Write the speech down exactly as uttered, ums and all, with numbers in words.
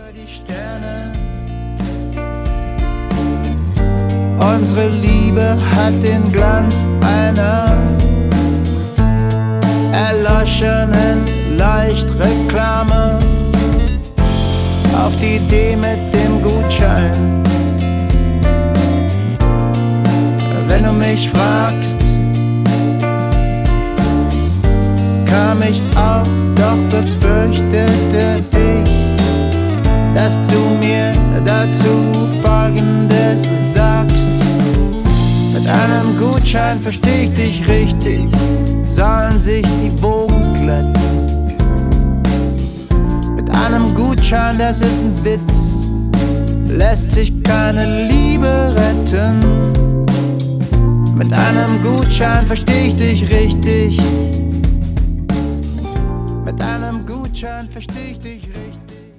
die Sterne. Unsere Liebe hat den Glanz einer erloschenen Leichtreklame. Auf die Idee mit dem Gutschein. Wenn du mich fragst, kam ich auch, doch befürchtete ich, dass du mir dazu Folgendes sagst. Mit einem Gutschein versteh ich dich richtig, sollen sich die Wogen glätten. Mit einem Gutschein, das ist ein Witz, lässt sich keine Liebe retten. Mit einem Gutschein versteh ich dich richtig. Mit einem Gutschein versteh ich dich richtig.